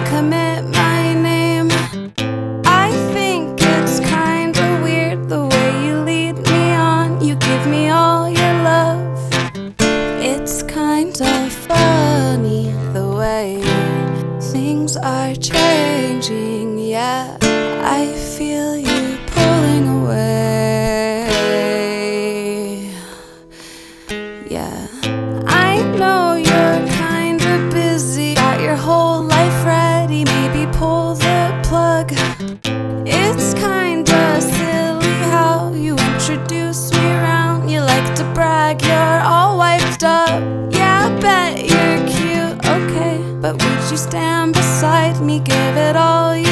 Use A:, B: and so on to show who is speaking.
A: commit my name. I think it's kinda weird the way you lead me on. You give me all your love. It's kinda funny the way things are changing. Yeah, I feel you pulling away. Yeah, I know you're kinda busy, got your whole life ready, maybe pull the plug. It's kinda silly how you introduce me around. You like to brag, you're all wiped up. Yeah, I bet you're cute, okay, but would you stand beside me, give it all you